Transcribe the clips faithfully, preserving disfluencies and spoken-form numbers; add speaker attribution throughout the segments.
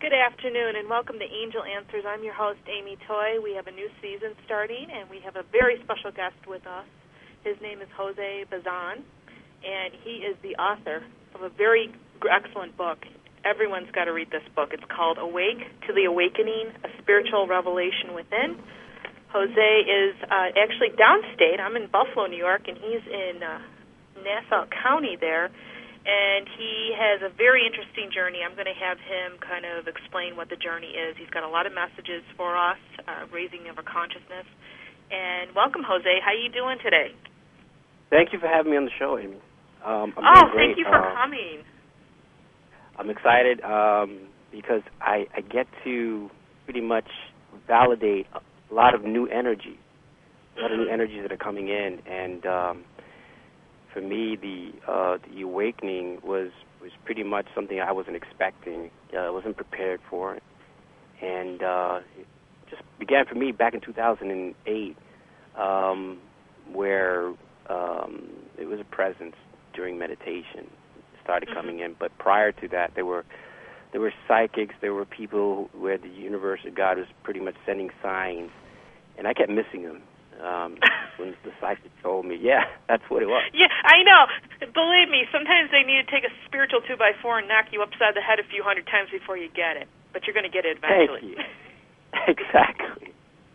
Speaker 1: Good afternoon, and welcome to Angel Answers. I'm your host, Amy Toy. We have a new season starting, and we have a very special guest with us. His name is Jose Bazan, and he is the author of a very excellent book. Everyone's got to read this book. It's called Awake to the Awakening, A Spiritual Revelation Within. Jose is uh, actually downstate. I'm in Buffalo, New York, and he's in uh, Nassau County there. And he has a very interesting journey. I'm going to have him kind of explain what the journey is. He's got a lot of messages for us, uh, raising of our consciousness. And welcome, Jose. How are you doing today?
Speaker 2: Thank you for having me on the show, Amy. Um, I'm
Speaker 1: oh,
Speaker 2: doing great.
Speaker 1: Thank you for
Speaker 2: uh,
Speaker 1: coming.
Speaker 2: I'm excited um, because I, I get to pretty much validate a lot of new energy, a lot of new energies that are coming in. And um, for me, the uh, the awakening was, was pretty much something I wasn't expecting. Uh, I wasn't prepared for it. And uh, it just began for me back in two thousand eight, um, where um, it was a presence during meditation. It started coming in. But prior to that, there were there were psychics, there were people where the universe or God was pretty much sending signs, and I kept missing them. Um, when the psychic told me, yeah, that's what it was.
Speaker 1: Yeah, I know. Believe me, sometimes they need to take a spiritual two by four and knock you upside the head a few hundred times before you get it. But you're going to get it eventually.
Speaker 2: Thank you. Exactly.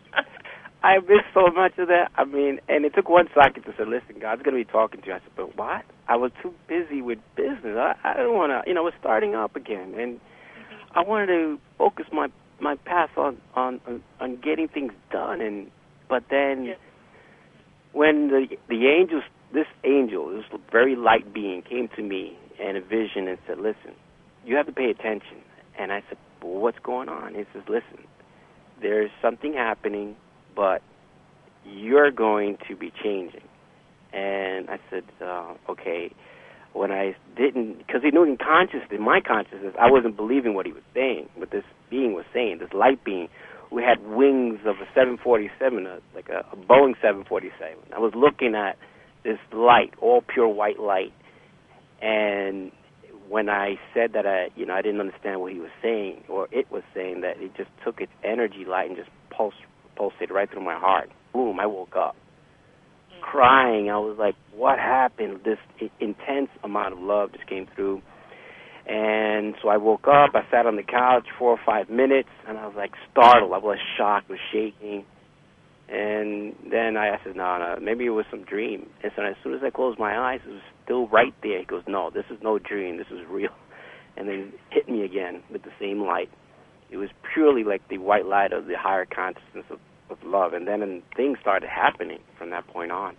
Speaker 2: I missed so much of that. I mean, and it took one psychic to say, listen, God's going to be talking to you. I said, but what? I was too busy with business. I, I didn't want to, you know, we're starting up again. And mm-hmm. I wanted to focus my, my path on, on, on, on getting things done. And But then yeah. when the the angels, this angel, this very light being, came to me in a vision and said, listen, you have to pay attention. And I said, well, what's going on? He says, listen, there's something happening, but you're going to be changing. And I said, uh, okay. When I didn't, because he knew in consciousness, my consciousness, I wasn't believing what he was saying, what this being was saying, this light being. We had wings of a seven forty-seven, a, like a, a Boeing seven forty-seven. I was looking at this light, all pure white light, and when I said that I, you know, I didn't understand what he was saying, or it was saying, that it just took its energy light and just pulsed, pulsated right through my heart. Boom! I woke up, crying. I was like, "What happened?" This intense amount of love just came through. And so I woke up, I sat on the couch four or five minutes, and I was like startled. I was shocked, was shaking. And then I said, no, no, maybe it was some dream. And so as soon as I closed my eyes, it was still right there. He goes, no, this is no dream, this is real. And then hit me again with the same light. It was purely like the white light of the higher consciousness of, of love. And then and things started happening from that point on.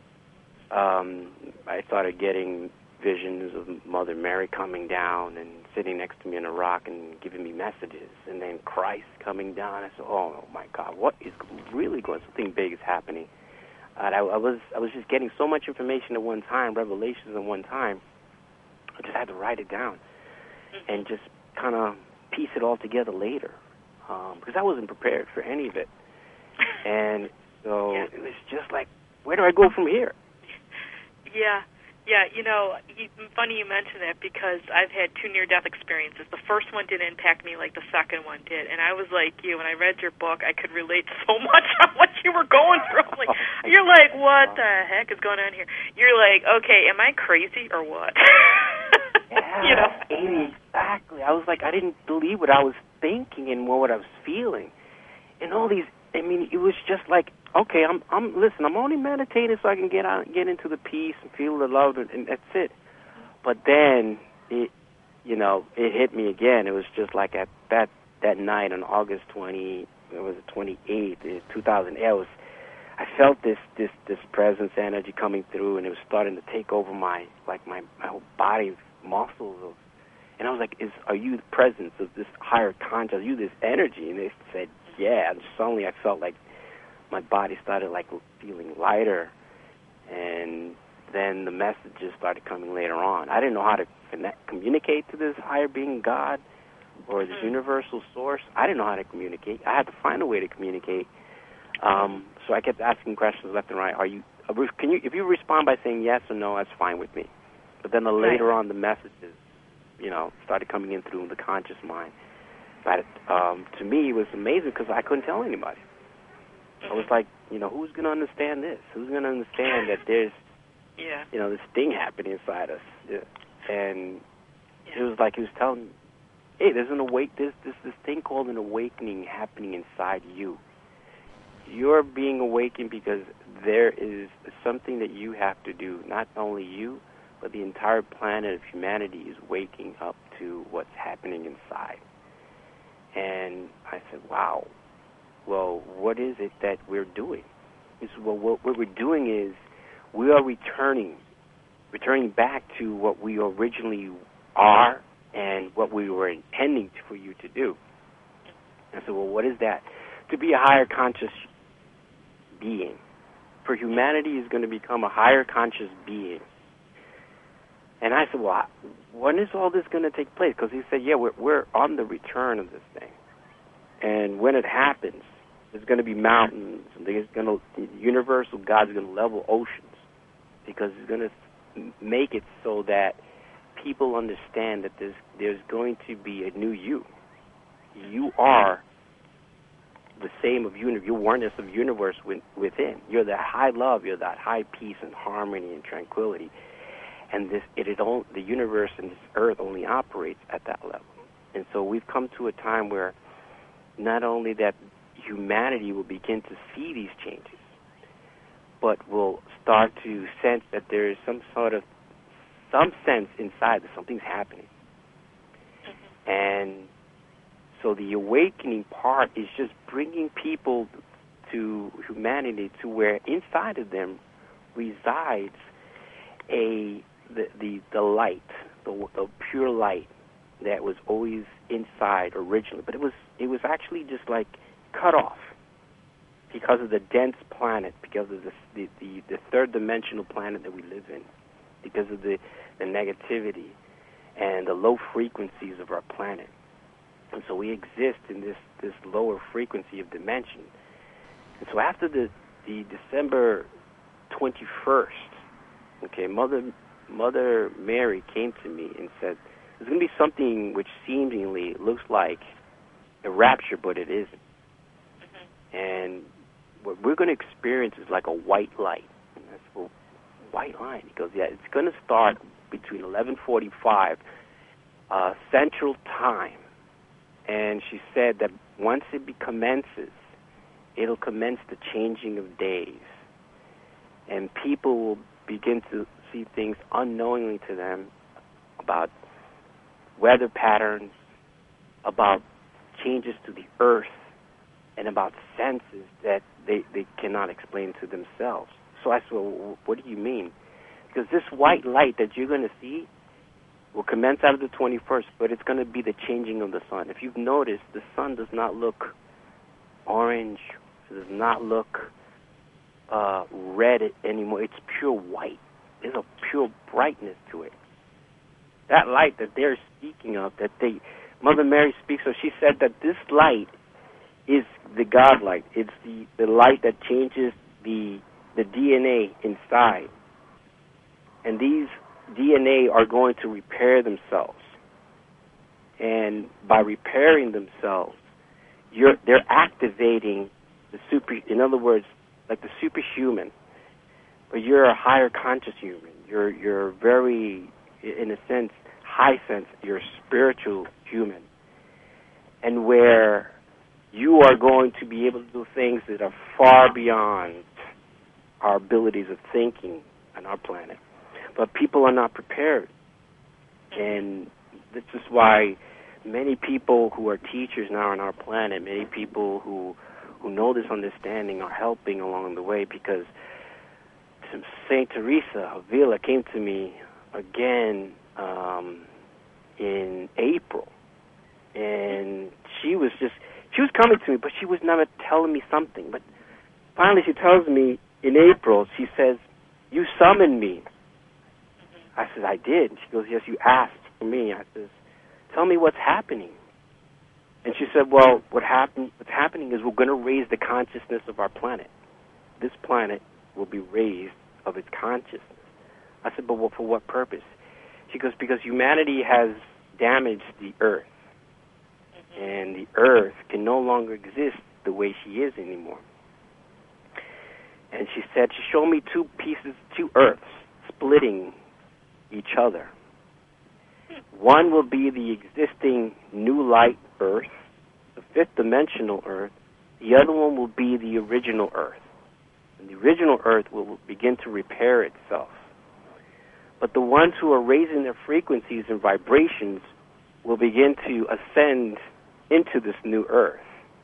Speaker 2: Um, I started getting visions of Mother Mary coming down and sitting next to me on a rock and giving me messages, and then Christ coming down. I said, "Oh my God, what is really going? Something big is happening." And I, I was, I was just getting so much information at one time, revelations at one time. I just had to write it down and just kind of piece it all together later, um, because I wasn't prepared for any of it. And so yeah. It was just like, where do I go from here?
Speaker 1: Yeah. Yeah, you know, you, funny you mention that, because I've had two near-death experiences. The first one didn't impact me like the second one did, and I was like you. When I read your book, I could relate so much on what you were going through. I'm like, you're like, what the heck is going on here? You're like, okay, am I crazy or what?
Speaker 2: Yeah,
Speaker 1: you know?
Speaker 2: Exactly. I was like, I didn't believe what I was thinking and what I was feeling. And all these, I mean, it was just like, okay, I'm, I'm, listen, I'm only meditating so I can get out, get into the peace and feel the love, and, and that's it. But then, it, you know, it hit me again. It was just like at that, that night on August twentieth, it was the twenty-eighth, two thousand eight, I was, I felt this, this, this presence energy coming through, and it was starting to take over my, like my, my whole body, muscles of, and I was like, is, are you the presence of this higher conscious, are you this energy? And they said, yeah, and suddenly I felt like my body started like feeling lighter, and then the messages started coming later on. I didn't know how to connect, communicate to this higher being, God, or this universal source. I didn't know how to communicate. I had to find a way to communicate. Um, so I kept asking questions left and right. Are you? Can you? If you respond by saying yes or no, that's fine with me. But then the, later on, the messages, you know, started coming in through the conscious mind. But um, to me, it was amazing because I couldn't tell anybody. I was like, you know, who's going to understand this? Who's going to understand that there's,
Speaker 1: yeah.
Speaker 2: you know, this thing happening inside us? Yeah. And
Speaker 1: yeah.
Speaker 2: it was like he was telling me, hey, there's an awake, there's this this thing called an awakening happening inside you. You're being awakened because there is something that you have to do. Not only you, but the entire planet of humanity is waking up to what's happening inside. And I said, wow. Well, what is it that we're doing? He said, well, what, what we're doing is we are returning, returning back to what we originally are and what we were intending for you to do. I said, well, what is that? To be a higher conscious being. For humanity is going to become a higher conscious being. And I said, well, when is all this going to take place? Because he said, yeah, we're, we're on the return of this thing. And when it happens, there's going to be mountains. And there's going to, the universal God's going to level oceans because He's going to make it so that people understand that there's there's going to be a new you. You are the same of universe. Your oneness of universe within. You're that high love. You're that high peace and harmony and tranquility. And this it, it all, the universe and this earth only operates at that level. And so we've come to a time where not only that humanity will begin to see these changes, but will start to sense that there is some sort of, some sense inside that something's happening. Mm-hmm. And so the awakening part is just bringing people to humanity to where inside of them resides a the the, the light, the, the pure light that was always inside originally, but it was it was actually just like cut off because of the dense planet, because of the the, the, the third dimensional planet that we live in, because of the, the negativity and the low frequencies of our planet. And so we exist in this, this lower frequency of dimension. And so after the, the December twenty-first, okay, Mother Mother Mary came to me and said, there's going to be something which seemingly looks like a rapture, but it isn't. Mm-hmm. And what we're going to experience is like a white light. And that's well, white light. He goes, yeah, it's going to start between eleven forty-five uh, Central Time. And she said that once it be commences, it'll commence the changing of days. And people will begin to see things unknowingly to them about weather patterns, about changes to the earth, and about senses that they, they cannot explain to themselves. So I said, well, what do you mean? Because this white light that you're going to see will commence out of the twenty-first, but it's going to be the changing of the sun. If you've noticed, the sun does not look orange, it does not look uh, red anymore. It's pure white. There's a pure brightness to it. That light that they're speaking of, that they, Mother Mary speaks of, she said that this light is the God light. It's the, the light that changes the the D N A inside. And these D N A are going to repair themselves. And by repairing themselves, you're they're activating the super, in other words, like the superhuman. But you're a higher conscious human. You're you're very, in a sense, high sense, you're a spiritual human. And where you are going to be able to do things that are far beyond our abilities of thinking on our planet. But people are not prepared. And this is why many people who are teachers now on our planet, many people who who know this understanding are helping along the way, because Saint Teresa of Avila came to me again um, in April. And she was just, she was coming to me, but she was never telling me something. But finally she tells me in April, she says, you summoned me. I said, I did. And she goes, yes, you asked for me. I says, tell me what's happening. And she said, well, what happen, what's happening is we're going to raise the consciousness of our planet. This planet will be raised of its consciousness. I said, but well, for what purpose? She goes, because humanity has damaged the earth. Mm-hmm. and the earth can no longer exist the way she is anymore. And she said, she showed me two pieces, two earths splitting each other. One will be the existing new light earth, the fifth dimensional earth. The other one will be the original earth. And the original earth will begin to repair itself. But the ones who are raising their frequencies and vibrations will begin to ascend into this new earth.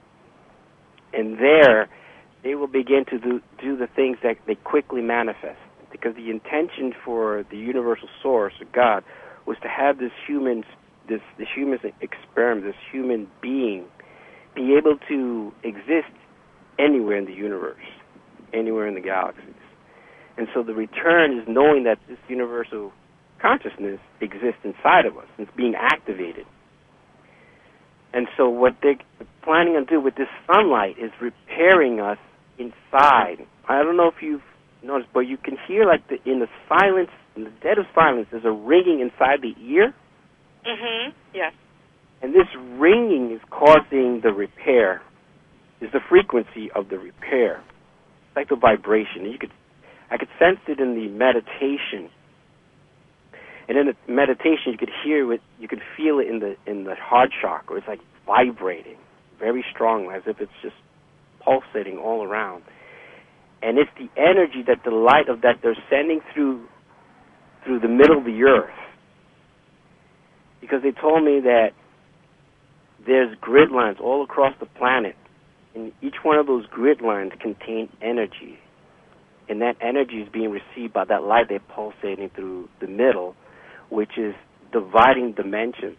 Speaker 2: And there, they will begin to do, do the things that they quickly manifest. Because the intention for the universal source, or God, was to have this human, this, this human experiment, this human being, be able to exist anywhere in the universe, anywhere in the galaxies. And so the return is knowing that this universal consciousness exists inside of us, and it's being activated. And so what they're planning on doing with this sunlight is repairing us inside. I don't know if you've noticed, but you can hear, like, the, in the silence, in the dead of silence, there's a ringing inside the ear.
Speaker 1: Mm-hmm, yes.
Speaker 2: And this ringing is causing the repair, is the frequency of the repair. It's like the vibration. You could, I could sense it in the meditation. And in the meditation, you could hear it, you could feel it in the in the heart chakra. It's like vibrating very strongly, as if it's just pulsating all around. And it's the energy that the light of that they're sending through through the middle of the earth. Because they told me that there's grid lines all across the planet, and each one of those grid lines contain energy. And that energy is being received by that light they're pulsating through the middle, which is dividing dimensions.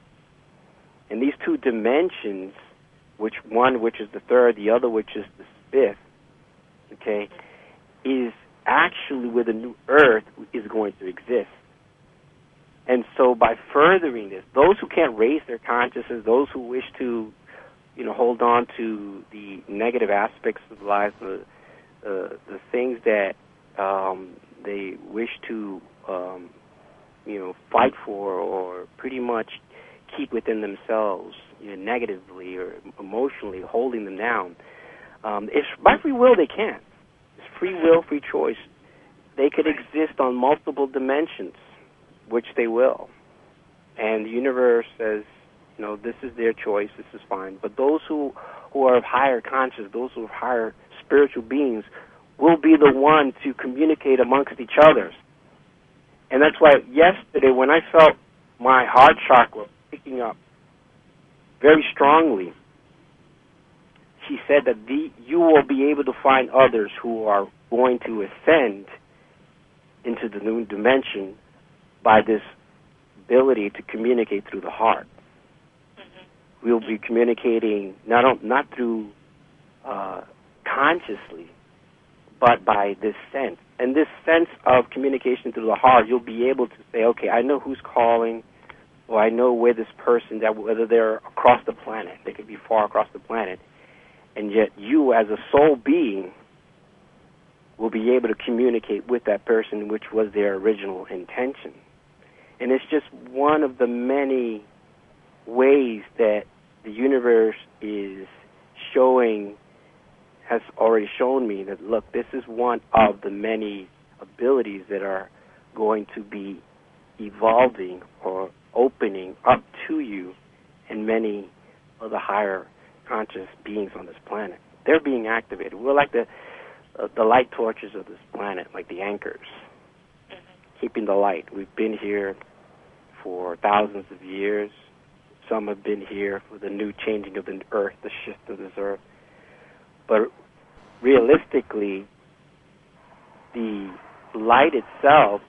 Speaker 2: And these two dimensions, which one which is the third, the other which is the fifth, okay, is actually where the new earth is going to exist. And so by furthering this, those who can't raise their consciousness, those who wish to, you know, hold on to the negative aspects of life, the uh, the things that um, they wish to, um, you know, fight for or pretty much keep within themselves, you know, negatively or emotionally holding them down, um, if by free will they can. It's free will, free choice. They could exist on multiple dimensions, which they will. And the universe says, you know, this is their choice, this is fine. But those who, who are of higher consciousness, those who are higher spiritual beings, will be the one to communicate amongst each other. And that's why yesterday when I felt my heart chakra picking up very strongly, she said that the, you will be able to find others who are going to ascend into the new dimension by this ability to communicate through the heart. Mm-hmm. We'll be communicating not on, not through uh, consciously, but by this sense. And this sense of communication through the heart, you'll be able to say, okay, I know who's calling, or I know where this person, that whether they're across the planet, they could be far across the planet, and yet you as a soul being will be able to communicate with that person, which was their original intention. And it's just one of the many ways that the universe is showing, has already shown me that, look, this is one of the many abilities that are going to be evolving or opening up to you and many of the higher conscious beings on this planet. They're being activated. We're like the uh, the light torches of this planet, like the anchors, mm-hmm. keeping the light. We've been here for thousands of years. Some have been here for the new changing of the earth, the shift of this earth. But realistically, the light itself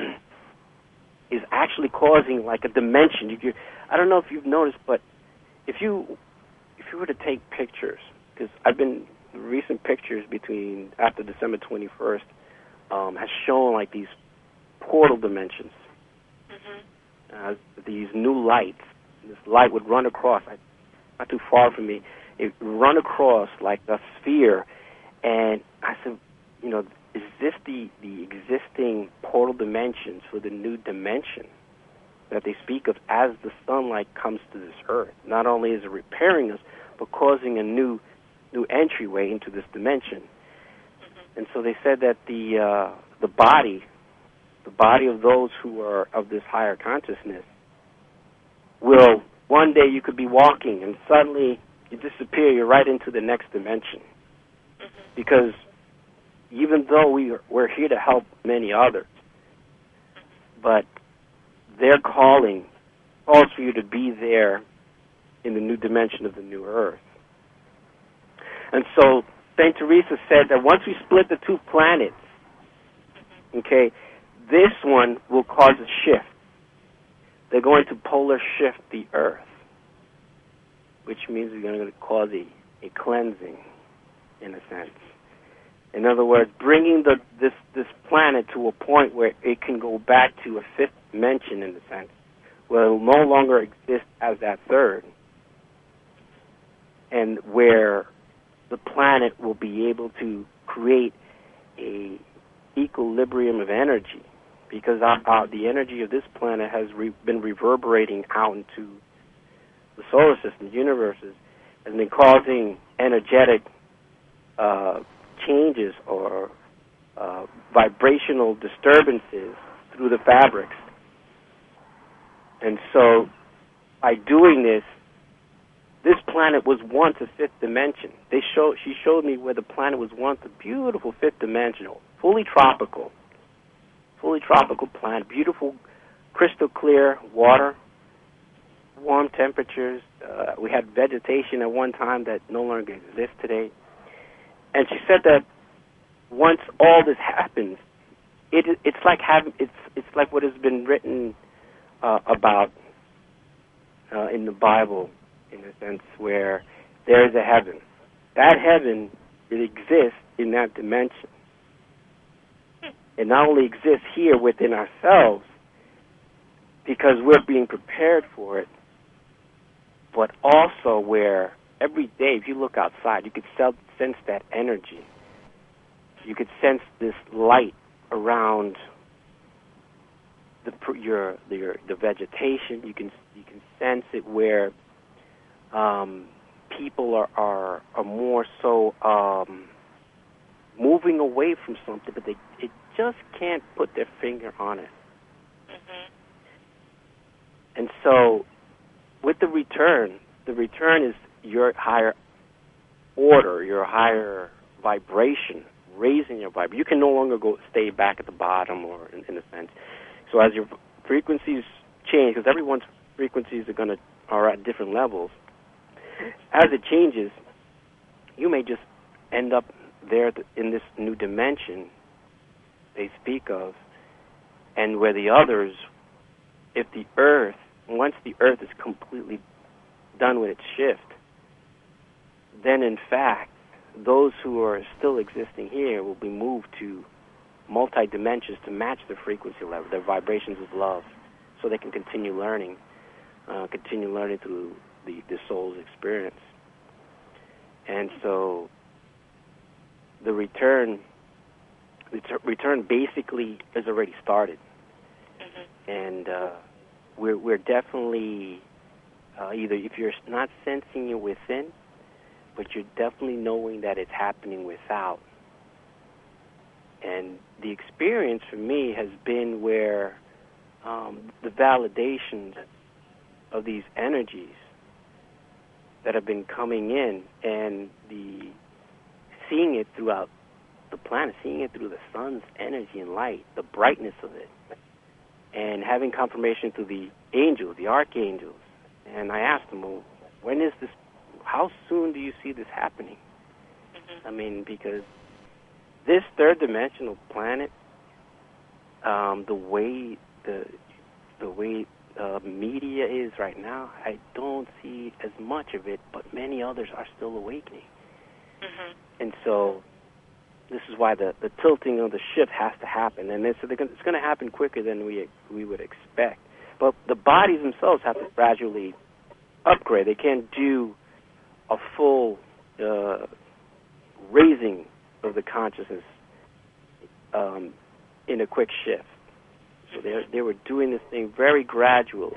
Speaker 2: is actually causing like a dimension. You, you, I don't know if you've noticed, but if you if you were to take pictures, because I've been recent pictures between after December twenty-first um, has shown like these portal dimensions, mm-hmm. uh, these new lights. This light would run across, not too far from me. It would run across like a sphere, and I said, you know, is this the, the existing portal dimensions for the new dimension? that they speak of as the sunlight comes to this earth. Not only is it repairing us, but causing a new new entryway into this dimension. Mm-hmm. And so they said that the uh, the body, the body of those who are of this higher consciousness, will one day you could be walking and suddenly you disappear. You're right into the next dimension, mm-hmm. because even though we are, we're here to help many others, but their calling calls for you to be there in the new dimension of the new earth. And so Saint Teresa said that once we split the two planets, okay, this one will cause a shift. They're going to polar shift the earth, which means we're going to cause a, a cleansing, in a sense. In other words, bringing the, this this planet to a point where it can go back to a fifth dimension, in a sense, where it will no longer exist as that third, and where the planet will be able to create a equilibrium of energy, because our, our, the energy of this planet has re- been reverberating out into the solar system, the universes, has been causing energetic uh, changes or uh, vibrational disturbances through the fabrics. And so by doing this, this planet was once a fifth dimension. They show, she showed me where the planet was once a beautiful fifth dimensional, fully tropical, fully tropical planet, beautiful, crystal clear water, warm temperatures. Uh, we had vegetation at one time that no longer exists today. And she said that once all this happens, it it's like having it's it's like what has been written uh, about uh, in the Bible, in a sense, where there is a heaven. That heaven, it exists in that dimension. It not only exists here within ourselves, because we're being prepared for it, but also where every day, if you look outside, you could sense that energy. You could sense this light around the your your the vegetation. You can you can sense it where um, people are, are are more so um, moving away from something, but they it just can't put their finger on it. Mm-hmm. And so, with the return, the return is your higher order, your higher vibration, raising your vibration. You can no longer go stay back at the bottom, or in, in a sense. So as your frequencies change, because everyone's frequencies are going to are at different levels. As it changes, you may just end up there in this new dimension they speak of, and where the others, if the Earth, once the Earth is completely done with its shift, then in fact, those who are still existing here will be moved to multi-dimensions to match their frequency level, their vibrations of love, so they can continue learning, uh, continue learning through the, the soul's experience. And so the return, the return basically has already started. Mm-hmm. And uh, we're, we're definitely, uh, either if you're not sensing it within, but you're definitely knowing that it's happening without. And the experience for me has been where um, the validations of these energies that have been coming in, and the seeing it throughout the planet, seeing it through the sun's energy and light, the brightness of it, and having confirmation through the angels, the archangels. And I asked them, well, when is this, how soon do you see this happening? Mm-hmm. I mean, because this third dimensional planet, um, the way the the way uh, media is right now, I don't see as much of it, but many others are still awakening. Mm-hmm. And so this is why the, the tilting of the shift has to happen, and it's, it's going to happen quicker than we we would expect. But the bodies themselves have to gradually upgrade. They can't do a full uh, raising of the consciousness um, in a quick shift. So they they were doing this thing very gradually.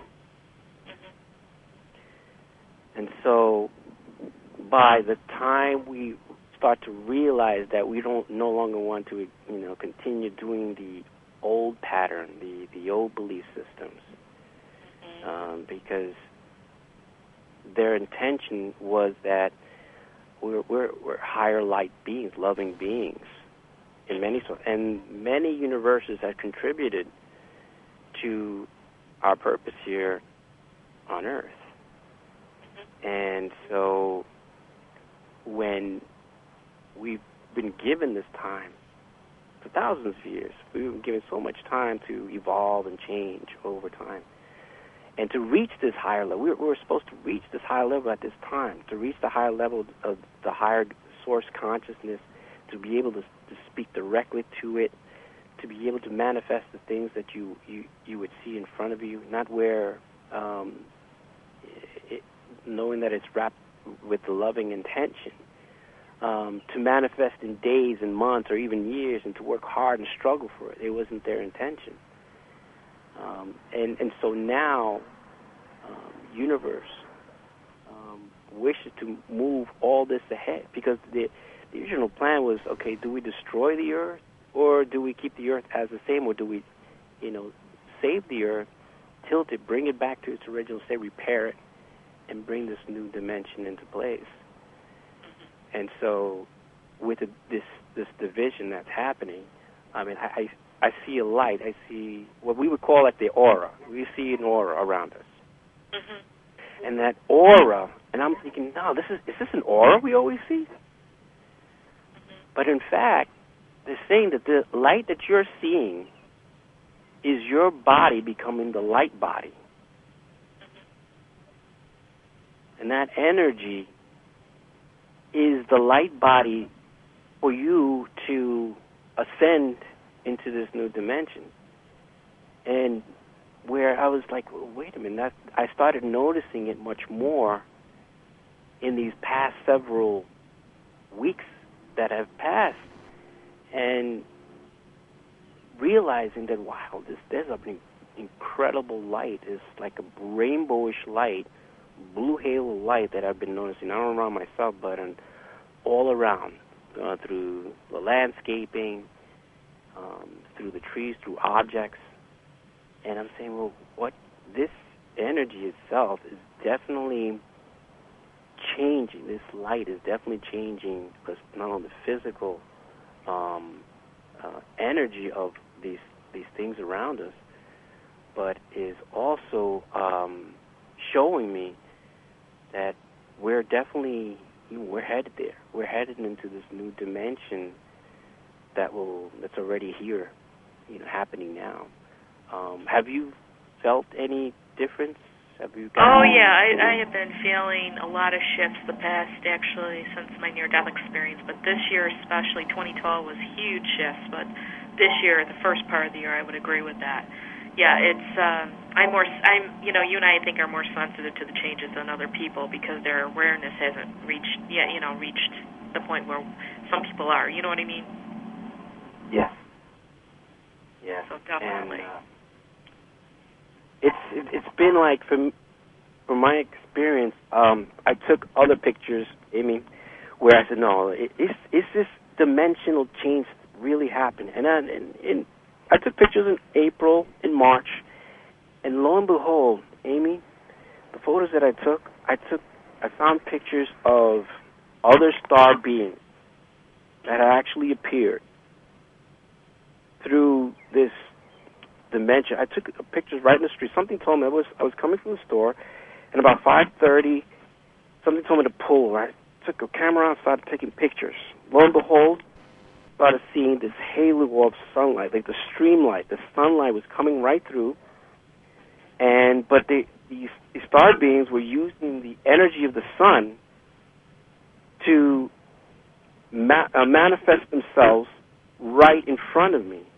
Speaker 2: And so by the time we start to realize that we don't no longer want to, you know, continue doing the old pattern, the, the old belief systems, um, because their intention was that we're, we're, we're higher light beings, loving beings, in many sorts, and many universes have contributed to our purpose here on Earth. And so when we've been given this time for thousands of years, we've been given so much time to evolve and change over time. And to reach this higher level, we we're supposed to reach this higher level at this time, to reach the higher level of the higher source consciousness, to be able to, to speak directly to it, to be able to manifest the things that you, you, you would see in front of you, not where, um, it, knowing that it's wrapped with the loving intention, um, to manifest in days and months or even years, and to work hard and struggle for it. It wasn't their intention. Um, and, and so now, um, universe um, wishes to move all this ahead, because the, the original plan was, okay, do we destroy the Earth, or do we keep the Earth as the same, or do we, you know, save the Earth, tilt it, bring it back to its original state, repair it, and bring this new dimension into place. And so with the, this this division that's happening, I mean, I, I see a light. I see what we would call like the aura. We see an aura around us. Mm-hmm. And that aura, and I'm thinking, no, this is, is this an aura we always see? Mm-hmm. But in fact, they're saying that the light that you're seeing is your body becoming the light body. And that energy is the light body for you to ascend into this new dimension. And where I was like, well, wait a minute, that, I started noticing it much more in these past several weeks that have passed, and realizing that, wow, this, there's an incredible light. It's like a rainbowish light, blue halo light that I've been noticing, not only around myself, but in, all around, uh, through the landscaping, um, through the trees, through objects. And I'm saying, well, what this energy itself is definitely changing. This light is definitely changing, because not only the physical um, uh, energy of these these things around us, but is also um, showing me that we're definitely, you know, we're headed there. We're headed into this new dimension that will that's already here, you know, happening now. Um, have you felt any difference? Have you?
Speaker 1: Oh yeah, I, I have been feeling a lot of shifts the past, actually, since my near-death experience. But this year, especially, twenty twelve was huge shifts. But this year, the first part of the year, I would agree with that. Yeah, it's uh, I'm more I'm you know you and I, I think, are more sensitive to the changes than other people, because their awareness hasn't reached yet you know reached the point where some people are. You know what I mean?
Speaker 2: Yes. Yes.
Speaker 1: So definitely.
Speaker 2: And, uh, it's it, it's been like, from from my experience, um, I took other pictures, Amy, where I said, no, it, is is this dimensional change really happening? And, I, and, and I took pictures in April, in March, and lo and behold, Amy, the photos that I took, I took, I found pictures of other star beings that had actually appeared through this dimension. I took pictures right in the street. Something told me, I was I was coming from the store, and about five thirty, something told me to pull. I took a camera out and started taking pictures. Lo and behold, started seeing this halo of sunlight, like the streamlight. The sunlight was coming right through, and but the, these, these star beings were using the energy of the sun to ma- uh, manifest themselves right in front of me.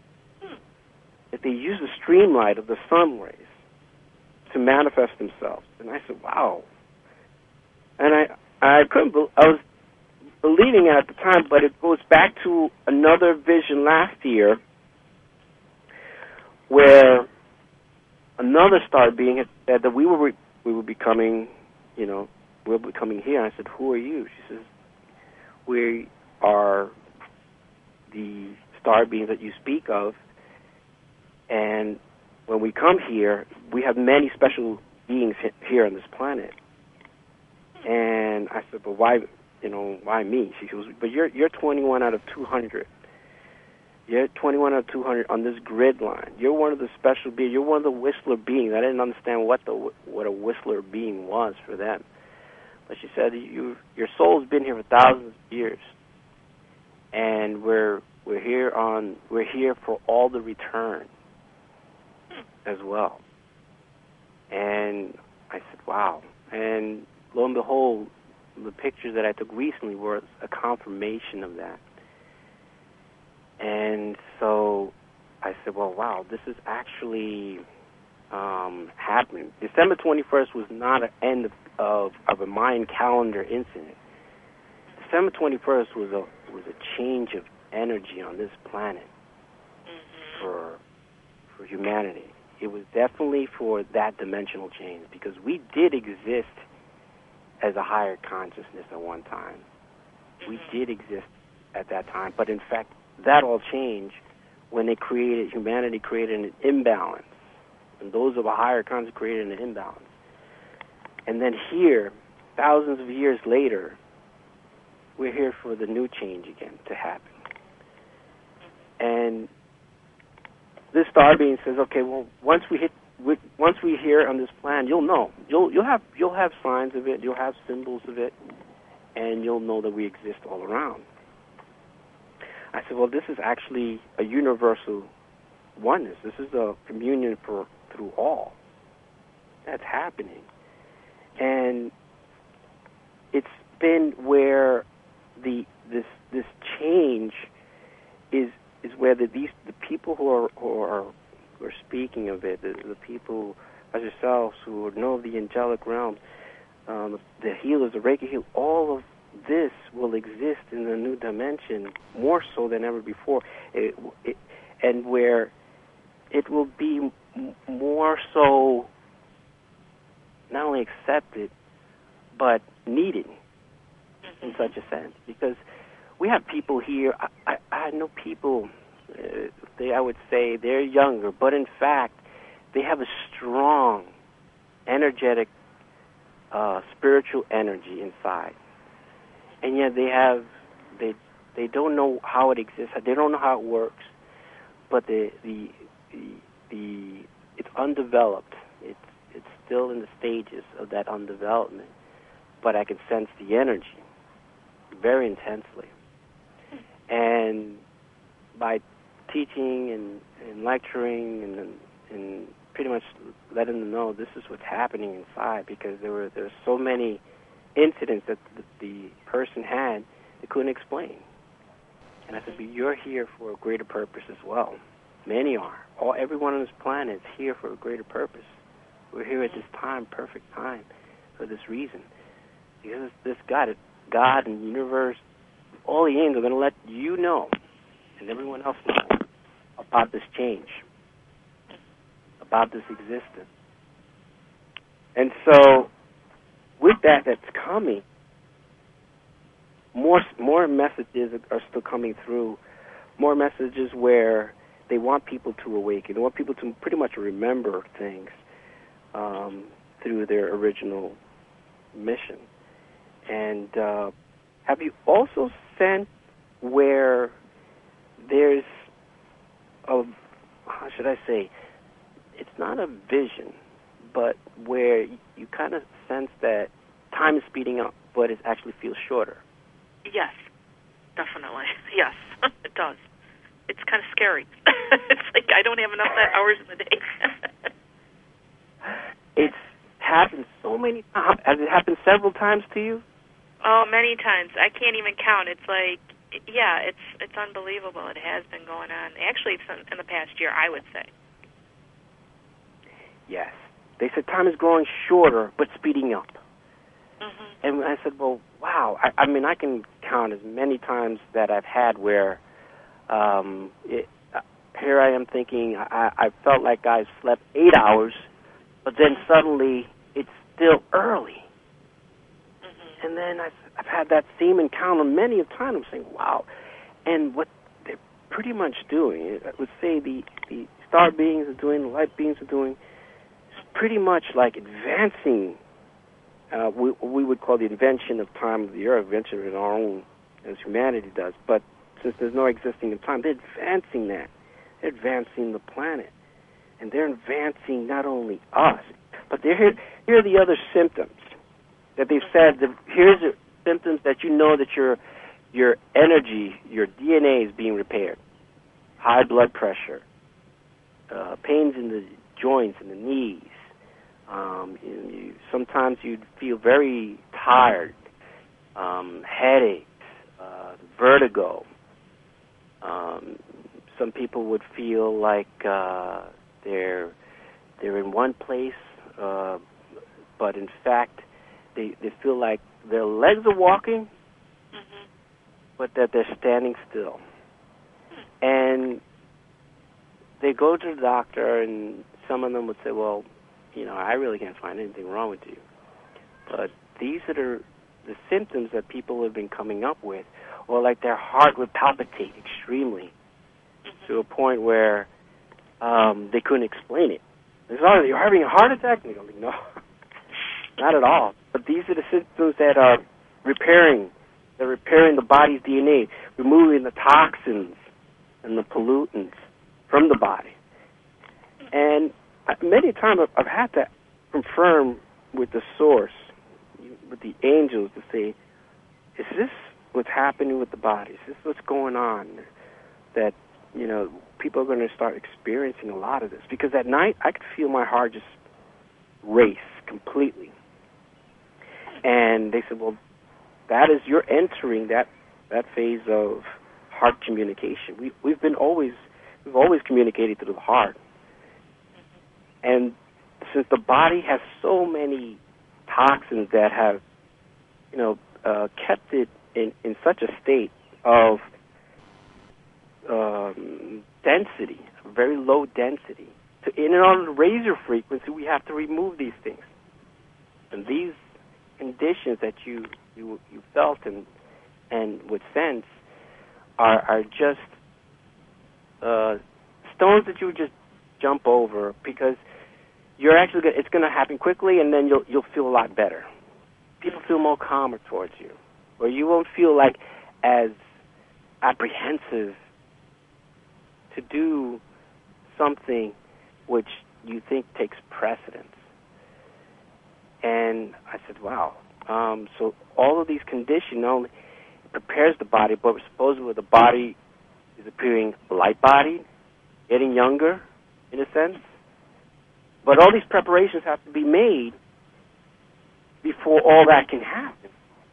Speaker 2: That they use the streamlight of the sun rays to manifest themselves. And I said, wow. And I I couldn't, be, I was believing it at the time, but it goes back to another vision last year where another star being had said that we were we were becoming, you know, we we're becoming here. I said, who are you? She says, we are the star beings that you speak of, and when we come here, we have many special beings here on this planet. And I said, but why, you know, why me? She goes, but you're you're twenty-one out of two hundred. You're twenty-one out of two hundred on this grid line. You're one of the special beings. You're one of the Whistler beings. I didn't understand what the what a Whistler being was for them. But she said, you, your soul's been here for thousands of years, and we're we're here on we're here for all the return as well. And I said, wow. And lo and behold, the pictures that I took recently were a confirmation of that. And so I said, well, wow, this is actually um, happening. December twenty-first was not an end of, of, of a Mayan calendar incident. December twenty-first was a was a change of energy on this planet mm-hmm. for for humanity. It was definitely for that dimensional change, because we did exist as a higher consciousness at one time. Mm-hmm. We did exist at that time, but in fact, that all changed when they created, humanity created an imbalance. And those of a higher consciousness created an imbalance. And then here, thousands of years later, we're here for the new change again to happen. And this star being says, okay, well, once we hit, once we here on this plan, you'll know. You'll you'll have you'll have signs of it. You'll have symbols of it, and you'll know that we exist all around. I said, well, this is actually a universal oneness. This is a communion for through all that's happening. And it's been where the this this change is is where the these the people who are who are, who are speaking of it, the, the people as yourselves who know the angelic realms, um, the healers, the Reiki healers, all of this will exist in the new dimension more so than ever before, it, it, and where it will be m- more so not only accepted but needed in such a sense, because we have people here. I, I, I know people. Uh, they, I would say, they're younger, but in fact, they have a strong, energetic, uh, spiritual energy inside. And yet they have, they they don't know how it exists. They don't know how it works. But the the the, the it's undeveloped. It's it's still in the stages of that undevelopment. But I can sense the energy very intensely. And by teaching and, and lecturing and and pretty much letting them know this is what's happening inside, because there were there's so many incidents that the, the person had they couldn't explain. And I said, but you're here for a greater purpose as well. Many are. All everyone on this planet is here for a greater purpose. We're here at this time, perfect time, for this reason. Because this God, God and the universe, all the angels are going to let you know, and everyone else know, about this change, about this existence. And so, with that that's coming, more more messages are still coming through, more messages where they want people to awaken. They want people to pretty much remember things um, through their original mission. And uh, have you also sensed where there's a, how should I say, it's not a vision, but where you kind of sense that time is speeding up, but it actually feels shorter?
Speaker 1: Yes, definitely. Yes, it does. It's kind of scary. It's like I don't have enough hours in the day.
Speaker 2: It's happened so many times. Has it happened several times to you?
Speaker 1: Oh, many times. I can't even count. It's like, yeah, it's it's unbelievable. It has been going on. Actually, it's in the past year, I would say.
Speaker 2: Yes. They said time is growing shorter, but speeding up.
Speaker 1: Mm-hmm.
Speaker 2: And I said, well, wow. I, I mean, I can count as many times that I've had where um, it, uh, here I am thinking I, I felt like I slept eight hours, but then suddenly it's still early. Mm-hmm. And then I've, I've had that same encounter many a time. I'm saying, wow. And what they're pretty much doing, I would say the, the star beings are doing, the light beings are doing, is pretty much like advancing uh, we, we would call the invention of time of the earth, invention in our own, as humanity does. But since there's no existing in time, they're advancing that. They're advancing the planet. And they're advancing not only us, but they're here, here are the other symptoms that they've said. The, here's the symptoms that you know that your your energy, your D N A is being repaired. High blood pressure, uh, pains in the joints and the knees. Um, you, you, sometimes you'd feel very tired, um, headaches, uh, vertigo. Um, some people would feel like uh, they're they're in one place, uh, but in fact they they feel like their legs are walking, mm-hmm. but that they're standing still. And they go to the doctor, and some of them would say, well, you know, I really can't find anything wrong with you. But these are the, the symptoms that people have been coming up with, or like their heart would palpitate extremely mm-hmm. to a point where um, they couldn't explain it. They said, oh, you're having a heart attack? And they go, no, not at all. But these are the symptoms that are repairing. They're repairing the body's D N A, removing the toxins and the pollutants from the body. And many times I've had to confirm with the source, with the angels, to say, is this what's happening with the body? Is this what's going on? That, you know, people are going to start experiencing a lot of this. Because at night, I could feel my heart just race completely. And they said, well, that is, you're entering that, that phase of heart communication. We, we've been always, we've always communicated through the heart. And since the body has so many toxins that have, you know, uh, kept it in, in such a state of um, density, very low density, to, in order to raise your frequency, we have to remove these things. And these conditions that you you, you felt and and would sense are are just uh, stones that you would just jump over, because you're actually gonna, it's going to happen quickly, and then you'll you'll feel a lot better. People feel more calmer towards you, or you won't feel like as apprehensive to do something which you think takes precedence. And I said, wow. Um, so all of these conditions not only prepares the body, but supposedly the body is appearing light-bodied, getting younger, in a sense. But all these preparations have to be made before all that can happen.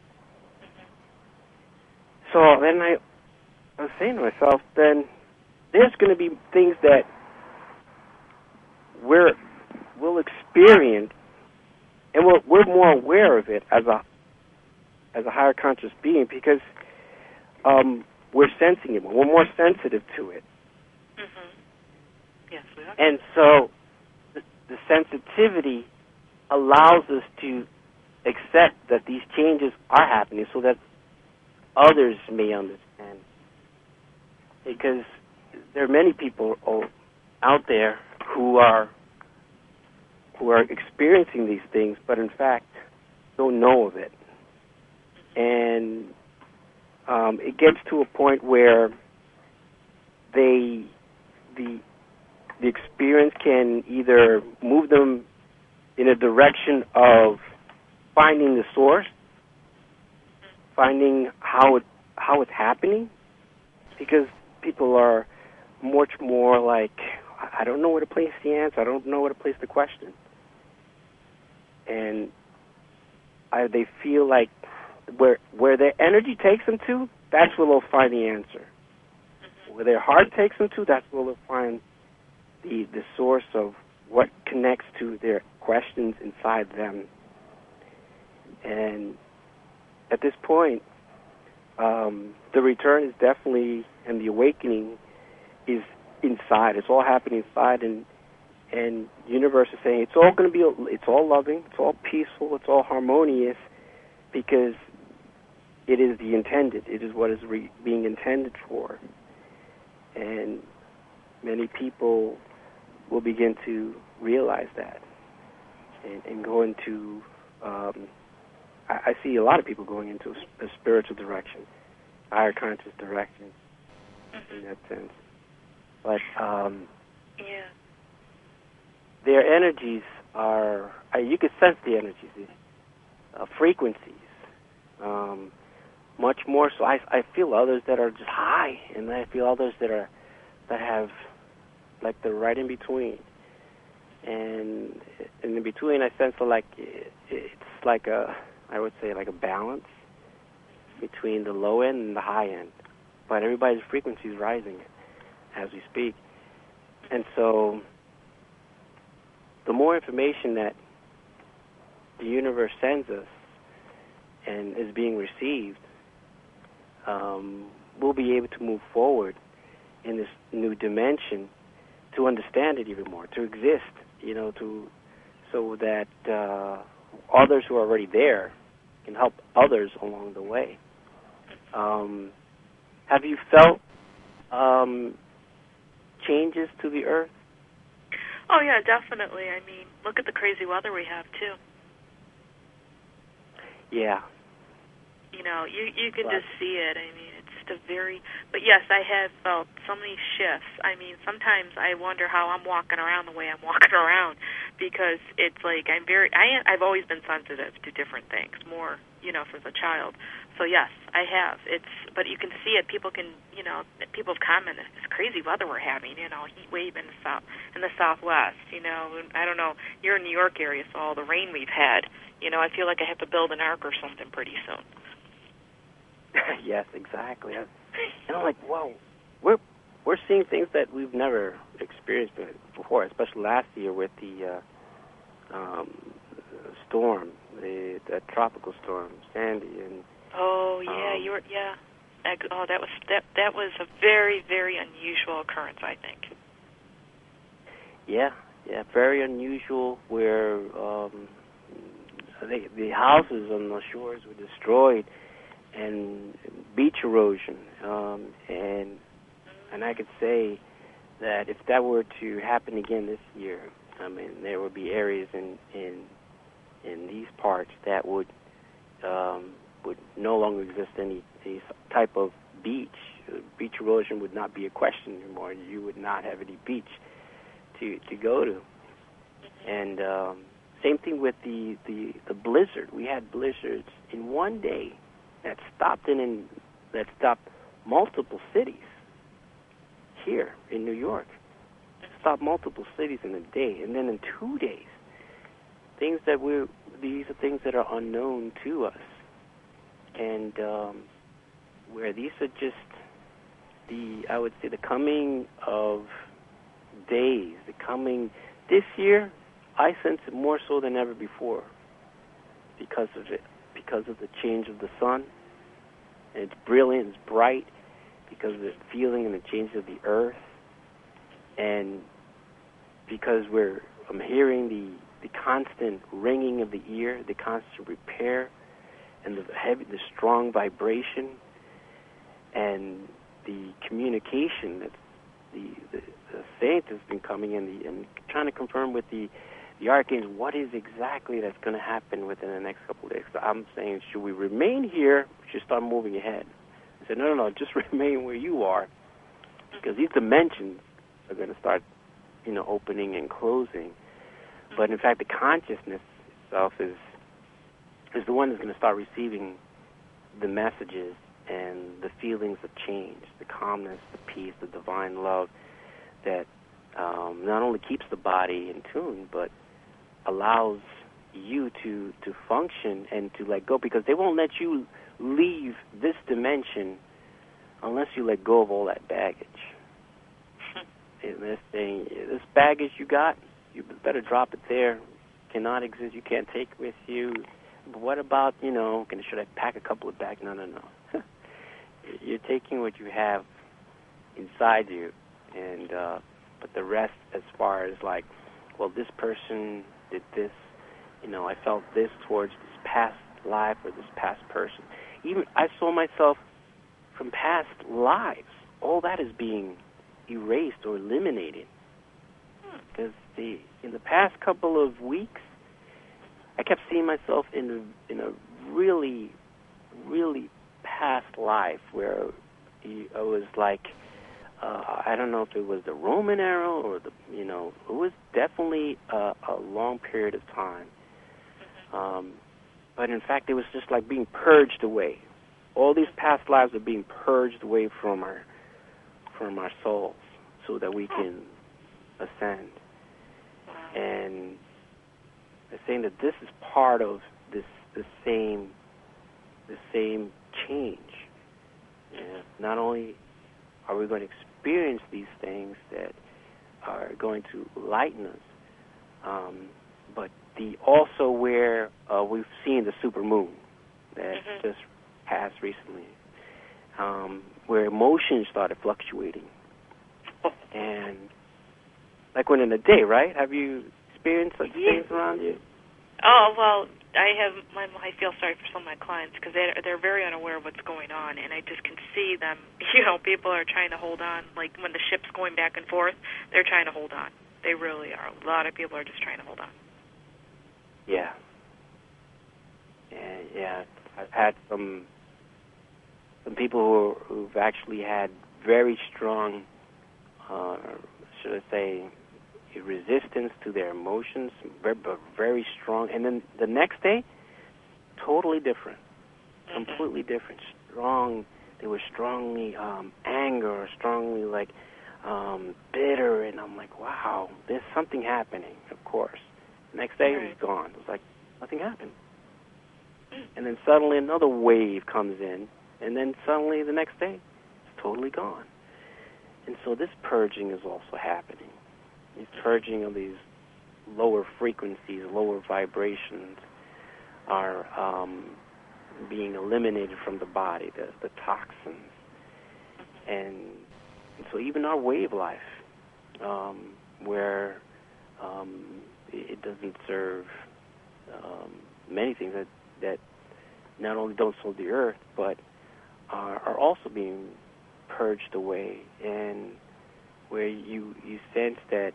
Speaker 2: So then I, I was saying to myself, then there's going to be things that we're, we'll experience, and we're, we're more aware of it as a as a higher conscious being, because um, we're sensing it. We're more sensitive to it.
Speaker 1: Mm-hmm. Yes, we are.
Speaker 2: And so the, the sensitivity allows us to accept that these changes are happening so that others may understand. Because there are many people out there who are who are experiencing these things, but in fact don't know of it. And um, it gets to a point where they the the experience can either move them in a direction of finding the source, finding how it how it's happening, because people are much more like, I don't know where to place the answer, I don't know where to place the question. And I, they feel like where where their energy takes them to, that's where they'll find the answer. Mm-hmm. Where their heart takes them to, that's where they'll find the the source of what connects to their questions inside them. And at this point, um, the return is definitely, and the awakening is inside. It's all happening inside, and and the universe is saying it's all going to be, it's all loving, it's all peaceful, it's all harmonious, because it is the intended. It is what is re- being intended for. And many people will begin to realize that and, and go into, um, I, I see a lot of people going into a, a spiritual direction, higher conscious direction, mm-hmm. in that sense. But um,
Speaker 1: yeah.
Speaker 2: their energies are, uh, you can sense the energies, the uh, frequencies, um, much more so. I, I feel others that are just high, and I feel others that are that have like the right in between. And in between, I sense like it, it's like a, I would say like a balance between the low end and the high end. But everybody's frequency is rising as we speak. And so the more information that the universe sends us and is being received, um, we'll be able to move forward in this new dimension to understand it even more, to exist, you know, to so that uh, others who are already there can help others along the way. Um, have you felt um, changes to the earth?
Speaker 1: Oh, yeah, definitely. I mean, look at the crazy weather we have, too.
Speaker 2: Yeah.
Speaker 1: You know, you you can just see it. I mean, it's just a very... But, yes, I have felt so many shifts. I mean, sometimes I wonder how I'm walking around the way I'm walking around, because it's like I'm very... I, I've always been sensitive to different things, more, you know, since a child. So, yes, I have. It's, but you can see it. People can, you know, people have commented, it's crazy weather we're having, you know, heat wave in the south, in the southwest, you know. And I don't know, you're in New York area, so all the rain we've had, you know, I feel like I have to build an ark or something pretty soon.
Speaker 2: Yes, exactly. And I'm like, whoa, we're we're seeing things that we've never experienced before, especially last year with the uh, um, storm, the, the tropical storm, Sandy, and
Speaker 1: oh yeah, um, you were yeah. Oh, that was that that was a very very unusual occurrence, I think.
Speaker 2: Yeah, yeah, very unusual. Where um, the the houses on the shores were destroyed. And beach erosion, um, and and I could say that if that were to happen again this year, I mean, there would be areas in in in these parts that would um, would no longer exist any, any type of beach. Beach erosion would not be a question anymore. You would not have any beach to to go to. And um, same thing with the, the, the blizzard. We had blizzards in one day that stopped in, in that stopped multiple cities here in New York. Stopped multiple cities in a day, and then in two days. Things that we're these are things that are unknown to us, and um, where these are just the I would say the coming of days, the coming this year. I sense it more so than ever before because of it, because of the change of the sun. And it's brilliant, it's bright, because of the feeling and the change of the earth, and because we're I'm hearing the, the constant ringing of the ear, the constant repair, and the heavy, the strong vibration, and the communication that the, the, the saint has been coming in the, and trying to confirm with the the archangel what is exactly that's going to happen within the next couple of days. So I'm saying, should we remain here? Or should we start moving ahead? I said, no, no, no, just remain where you are, because these dimensions are going to start, you know, opening and closing. But in fact, the consciousness itself is is the one that's going to start receiving the messages and the feelings of change, the calmness, the peace, the divine love that um, not only keeps the body in tune, but allows you to, to function and to let go, because they won't let you leave this dimension unless you let go of all that baggage. And they're saying, this baggage you got, you better drop it there. Cannot exist. You can't take it with you. But what about, you know, can, should I pack a couple of bags? No, no, no. You're taking what you have inside you and uh, but the rest, as far as like, well, this person did this, you know, I felt this towards this past life or this past person. Even I saw myself from past lives. All that is being erased or eliminated. Because the in the past couple of weeks, I kept seeing myself in a, in a really, really past life where it was like, uh, I don't know if it was the Roman era or the, you know, it was definitely a, a long period of time. Um, but in fact, it was just like being purged away. All these past lives are being purged away from our from our souls so that we can ascend. And they're saying that this is part of this the same the same change. And not only are we going to experience these things that are going to lighten us, um, but the also where uh, we've seen the supermoon that mm-hmm. just passed recently, um, where emotions started fluctuating. And like when in a day, right? Have you experienced such
Speaker 1: yeah.
Speaker 2: things around you?
Speaker 1: Oh, well, I have. My, I feel sorry for some of my clients because they're, they're very unaware of what's going on, and I just can see them. You know, people are trying to hold on. Like when the ship's going back and forth, they're trying to hold on. They really are. A lot of people are just trying to hold on.
Speaker 2: Yeah. And yeah, I've had some some people who, who've actually had very strong, uh, should I say, resistance to their emotions, very, very strong. And then the next day, totally different, mm-hmm. completely different. Strong. They were strongly um, anger, or strongly like um, bitter. And I'm like, wow, there's something happening. Of course. The next day, right. it was gone. It was like nothing happened. And then suddenly another wave comes in, and then suddenly the next day, it's totally gone. And so this purging is also happening. This purging of these lower frequencies, lower vibrations are um, being eliminated from the body, the, the toxins. And, and so even our wave life, um, where um, it doesn't serve um, many things that, that not only don't serve the earth, but are, are also being purged away, and where you, you sense that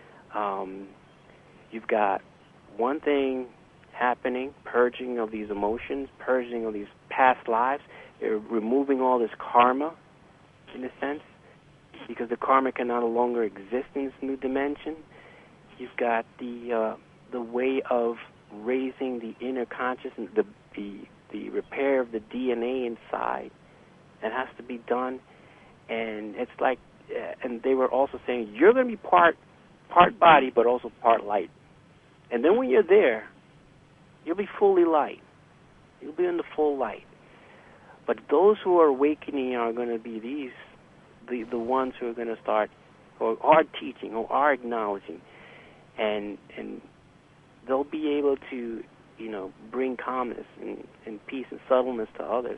Speaker 2: um, you've got one thing happening, purging of these emotions, purging of these past lives, you're removing all this karma, in a sense, because the karma can no longer exist in this new dimension. You've got the uh, the way of raising the inner consciousness, the, the the repair of the D N A inside that has to be done. And it's like, uh, and they were also saying, you're going to be part part body, but also part light. And then when you're there, you'll be fully light. You'll be in the full light. But those who are awakening are going to be these, the the ones who are going to start, or are teaching, or are acknowledging, and and they'll be able to, you know, bring calmness and, and peace and subtleness to others.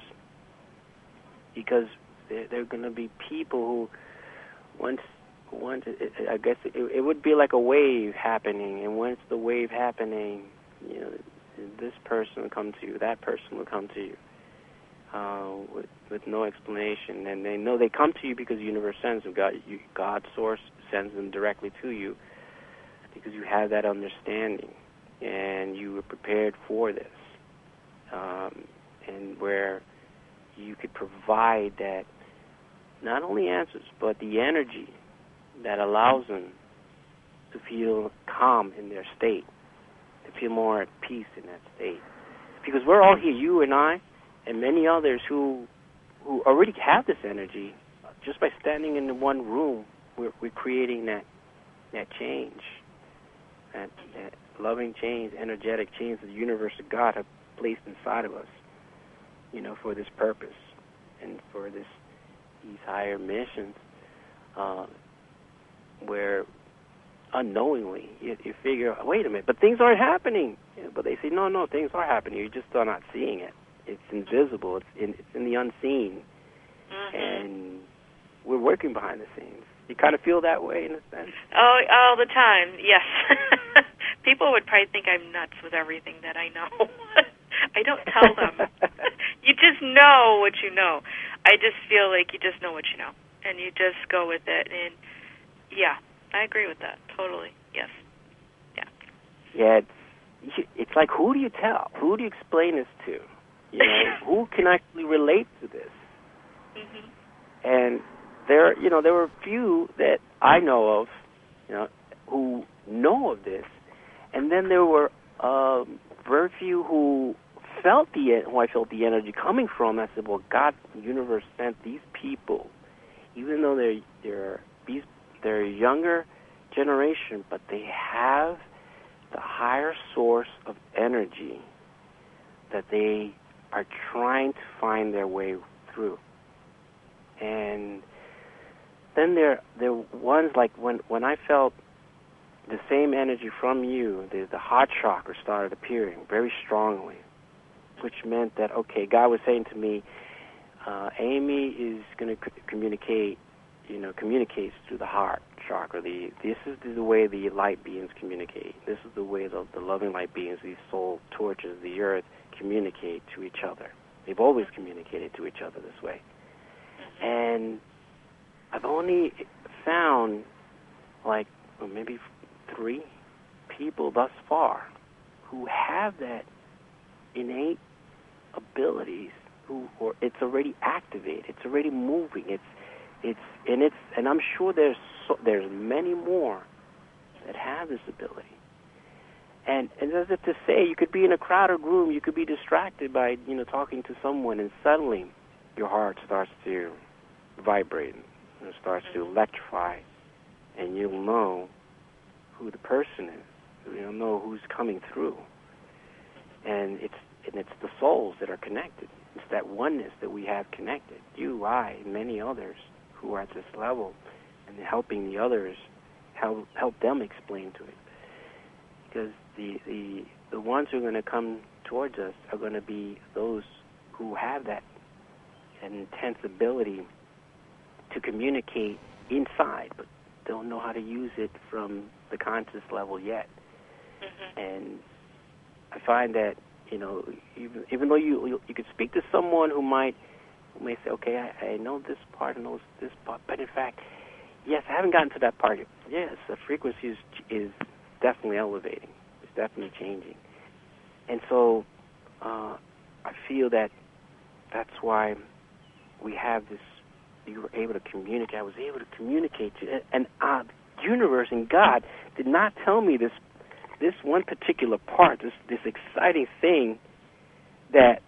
Speaker 2: Because they're, they're going to be people who, once, once it, I guess it, it would be like a wave happening, and once the wave happening, you know, this person will come to you, that person will come to you, uh, with with no explanation, and they know they come to you because the universe sends them. God, you, God source sends them directly to you because you have that understanding. And you were prepared for this, um, and where you could provide that, not only answers, but the energy that allows them to feel calm in their state, to feel more at peace in that state. Because we're all here, you and I, and many others who who already have this energy. Just by standing in the one room, we're, we're creating that that change, that, that loving change, energetic change that the universe of God have placed inside of us, you know, for this purpose and for this these higher missions, uh, where unknowingly you, you figure, wait a minute, but things aren't happening. Yeah, but they say, no, no, things are happening. You just are not seeing it. It's invisible. It's in, it's in the unseen, mm-hmm. and we're working behind the scenes. You kind of feel that way in a sense?
Speaker 1: Oh, all the time, yes. People would probably think I'm nuts with everything that I know. I don't tell them. You just know what you know. I just feel like you just know what you know, and you just go with it. And, yeah, I agree with that, totally, yes. Yeah.
Speaker 2: Yeah, it's, it's like, who do you tell? Who do you explain this to? You know, who can actually relate to this?
Speaker 1: Mm-hmm.
Speaker 2: And there, you know, there were a few that I know of, you know, who know of this, and then there were um, very few who felt the who I felt the energy coming from. I said, well, God, the universe sent these people, even though they're they're these they're a younger generation, but they have the higher source of energy that they are trying to find their way through. And then there there are ones like when, when I felt the same energy from you, the, the heart chakra started appearing very strongly, which meant that, okay, God was saying to me, uh, Amy is going to c- communicate, you know, communicates through the heart chakra. The, this is the way the light beings communicate. This is the way the, the loving light beings, these soul torches, the earth, communicate to each other. They've always communicated to each other this way. And I've only found like well, maybe three people thus far who have that innate abilities, who or it's already activated, it's already moving, it's it's and it's and I'm sure there's so, there's many more that have this ability. And, and as if to say, you could be in a crowded room, you could be distracted by, you know, talking to someone, and suddenly your heart starts to vibrate, and it starts to electrify, and you'll know who the person is. You'll know who's coming through. And it's and it's the souls that are connected. It's that oneness that we have connected. You, I, and many others who are at this level, and helping the others, help help them explain to it. Because the, the the ones who are going to come towards us are going to be those who have that intense ability to communicate inside, but don't know how to use it from the conscious level yet.
Speaker 1: Mm-hmm.
Speaker 2: And I find that, you know, even even though you you, you could speak to someone who might who may say, okay, I, I know this part and knows this part, but in fact, yes, I haven't gotten to that part yet. Yes, the frequency is is definitely elevating. It's definitely changing. And so uh, I feel that that's why we have this, you were able to communicate. I was able to communicate to you. And uh, the universe and God did not tell me this this one particular part, this, this exciting thing that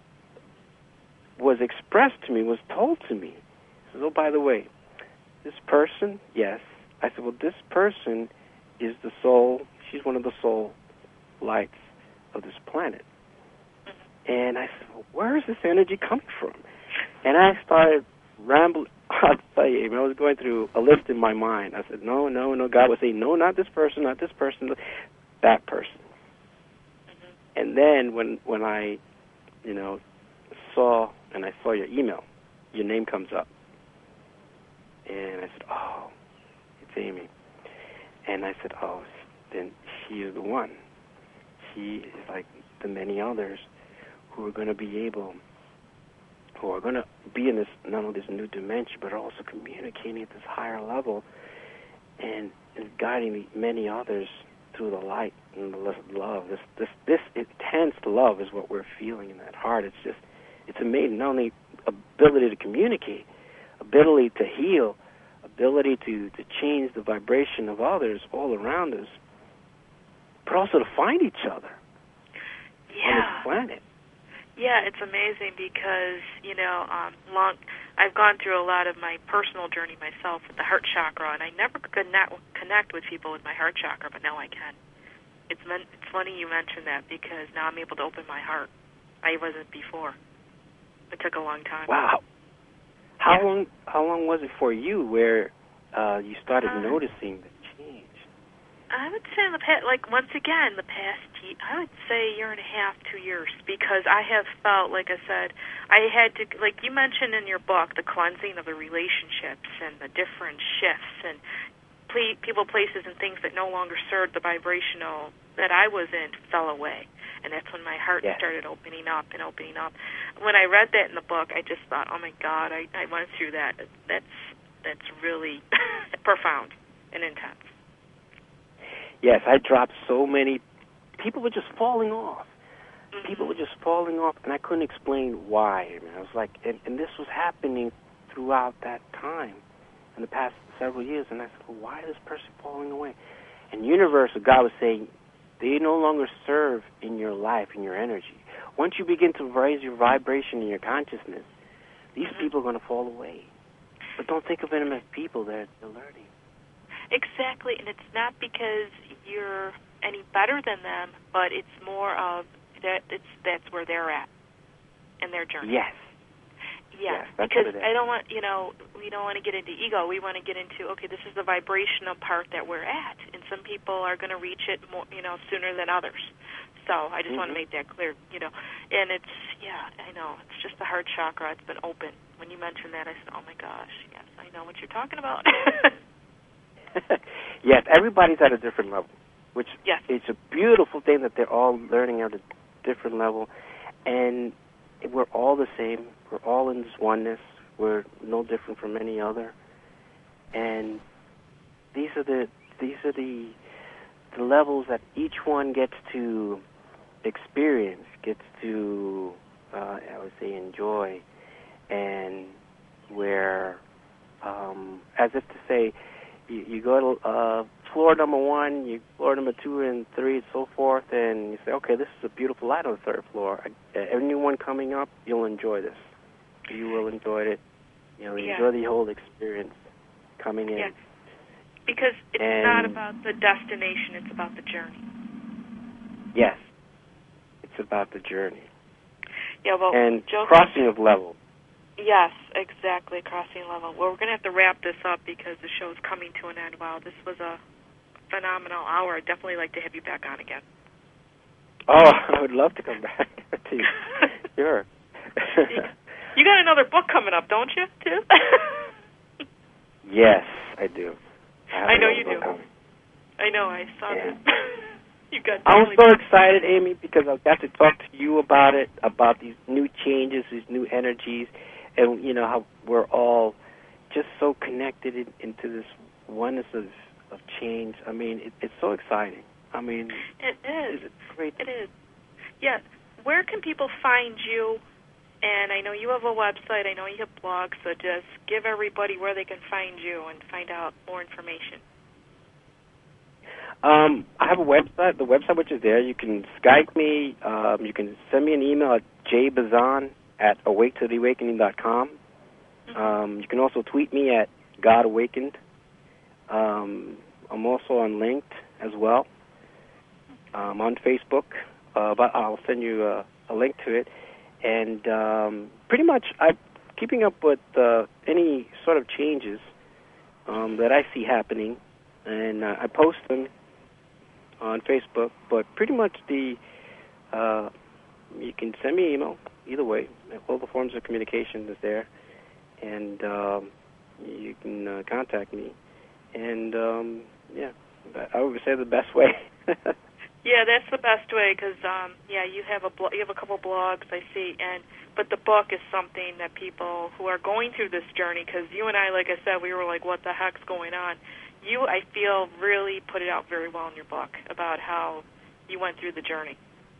Speaker 2: was expressed to me, was told to me. He says, oh, by the way, this person, yes. I said, well, this person is the soul. She's one of the soul lights of this planet. And I said, well, where is this energy coming from? And I started rambling. I'll tell you, I was going through a list in my mind. I said, no, no, no. God would say, no, not this person, not this person, that person. Mm-hmm. And then when when I, you know, saw, and I saw your email, your name comes up. And I said, oh, it's Amy. And I said, oh, then she is the one. She is like the many others who are going to be able, who are going to be in this, not only this new dimension, but also communicating at this higher level and, and guiding the many others through the light and the love. This, this, this intense love is what we're feeling in that heart. It's just, it's amazing. Not only ability to communicate, ability to heal, ability to, to change the vibration of others all around us, but also to find each other
Speaker 1: yeah.
Speaker 2: on this planet.
Speaker 1: Yeah, it's amazing because, you know, um, long I've gone through a lot of my personal journey myself with the heart chakra, and I never could connect, connect with people with my heart chakra, but now I can. It's, meant, it's funny you mentioned that because now I'm able to open my heart. I wasn't before. It took a long time.
Speaker 2: Wow. How
Speaker 1: yeah.
Speaker 2: long? How long was it for you where uh, you started
Speaker 1: uh,
Speaker 2: noticing the change?
Speaker 1: I would say in the past, like once again, the past, I would say year and a half, two years, because I have felt, like I said, I had to, like you mentioned in your book, the cleansing of the relationships and the different shifts and ple- people, places, and things that no longer served the vibrational that I was in fell away. And that's when my heart
Speaker 2: yeah.
Speaker 1: started opening up and opening up. When I read that in the book, I just thought, oh my God, I, I went through that. That's that's really profound and intense.
Speaker 2: Yes, I dropped so many. People were just falling off.
Speaker 1: Mm-hmm.
Speaker 2: People were just falling off, and I couldn't explain why. I mean, I was like, and, and this was happening throughout that time, in the past several years. And I said, well, why is this person falling away? And universe, God was saying, they no longer serve in your life, in your energy. Once you begin to raise your vibration and your consciousness, these
Speaker 1: mm-hmm.
Speaker 2: people are going to fall away. But don't think of them as people. They're, they're learning.
Speaker 1: Exactly, and it's not because you're any better than them, but it's more of that. It's that's where they're at in their journey.
Speaker 2: Yes.
Speaker 1: Yeah,
Speaker 2: yes, that's
Speaker 1: because
Speaker 2: what it is.
Speaker 1: I don't want you know we don't want to get into ego. We want to get into okay, this is the vibrational part that we're at, and some people are going to reach it more you know sooner than others. So I just mm-hmm. want to make that clear, you know. And it's yeah, I know it's just the heart chakra. It's been open. When you mentioned that, I said, oh my gosh, yes, I know what you're talking about.
Speaker 2: Yes, everybody's at a different level, which
Speaker 1: yes.
Speaker 2: it's a beautiful thing that they're all learning at a different level, and we're all the same. We're all in this oneness. We're no different from any other, and these are the these are the the levels that each one gets to experience, gets to uh, I would say enjoy, and where um, as if to say. You, you go to uh, floor number one, you floor number two and three, and so forth, and you say, okay, this is a beautiful light on the third floor. Uh, anyone coming up, you'll enjoy this. You will enjoy it. You'll
Speaker 1: yeah.
Speaker 2: enjoy the whole experience coming in.
Speaker 1: Yeah. Because it's
Speaker 2: and
Speaker 1: not about the destination, it's about the journey.
Speaker 2: Yes. It's about the journey.
Speaker 1: Yeah, well,
Speaker 2: and
Speaker 1: Joe
Speaker 2: crossing of levels.
Speaker 1: Yes, exactly, crossing level. Well, we're going to have to wrap this up because the show's coming to an end. Wow, this was a phenomenal hour. I'd definitely like to have you back on again.
Speaker 2: Oh, I would love to come back to you. Sure.
Speaker 1: You got another book coming up, don't you, too?
Speaker 2: Yes, I do. I,
Speaker 1: I know you do. Coming. I know, I saw
Speaker 2: yeah.
Speaker 1: this. You got
Speaker 2: I'm so excited, Amy, because I've got to talk to you about it, about these new changes, these new energies, and, you know, how we're all just so connected in, into this oneness of, of change. I mean, it, it's so exciting. I mean,
Speaker 1: it is.
Speaker 2: It's great.
Speaker 1: It is. Yeah. Where can people find you? And I know you have a website. I know you have blogs, so just give everybody where they can find you and find out more information.
Speaker 2: Um, I have a website, the website which is there. You can Skype me. Um, you can send me an email at jbazan at awake to the awakening dot com.
Speaker 1: Mm-hmm.
Speaker 2: Um, you can also tweet me at God Awakened. Um, I'm also on LinkedIn as well. I'm on Facebook, uh, but I'll send you a, a link to it. And um, pretty much I'm keeping up with uh, any sort of changes um, that I see happening, and uh, I post them on Facebook, but pretty much the uh, you can send me an email either way. All the forms of communication is there, and um, you can uh, contact me. And um, yeah, I would say the best way.
Speaker 1: Yeah, that's the best way because um, yeah, you have a blo- you have a couple blogs I see, and but the book is something that people who are going through this journey, because you and I, like I said, we were like, what the heck's going on? You, I feel, really put it out very well in your book about how you went through the journey.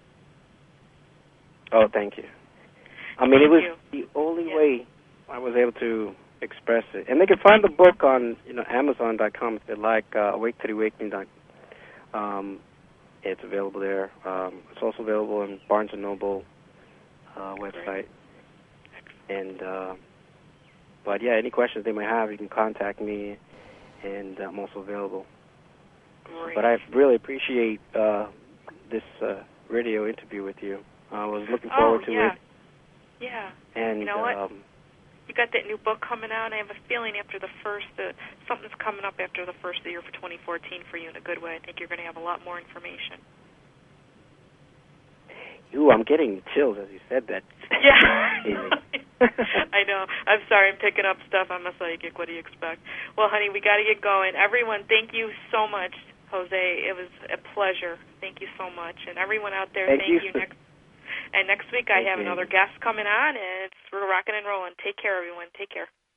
Speaker 2: Oh, thank you. I mean,
Speaker 1: thank
Speaker 2: it was
Speaker 1: you.
Speaker 2: the only
Speaker 1: yeah.
Speaker 2: way I was able to express it. And they can find the book on, you know, Amazon dot com if they like, uh, awake to the awakening dot com. Um, it's available there. Um, it's also available on Barnes and Noble uh, website. And, uh, but yeah, any questions they might have, you can contact me. And I'm also available.
Speaker 1: Great.
Speaker 2: But I really appreciate uh, this uh, radio interview with you. I was looking forward
Speaker 1: oh,
Speaker 2: to
Speaker 1: yeah.
Speaker 2: it.
Speaker 1: Yeah.
Speaker 2: And
Speaker 1: you know what?
Speaker 2: Um,
Speaker 1: you got that new book coming out. I have a feeling after the first, uh, something's coming up after the first of the year for twenty fourteen for you in a good way. I think you're going to have a lot more information.
Speaker 2: Ooh, I'm getting chills as you said that.
Speaker 1: Yeah. I know. I'm sorry I'm picking up stuff. I'm a psychic. What do you expect? Well, honey, we got to get going. Everyone, thank you so much, Jose. It was a pleasure. Thank you so much. And everyone out there,
Speaker 2: thank,
Speaker 1: thank
Speaker 2: you.
Speaker 1: you. Next, and next week I have
Speaker 2: you.
Speaker 1: another guest coming on, and it's, we're rocking and rolling. Take care, everyone. Take care.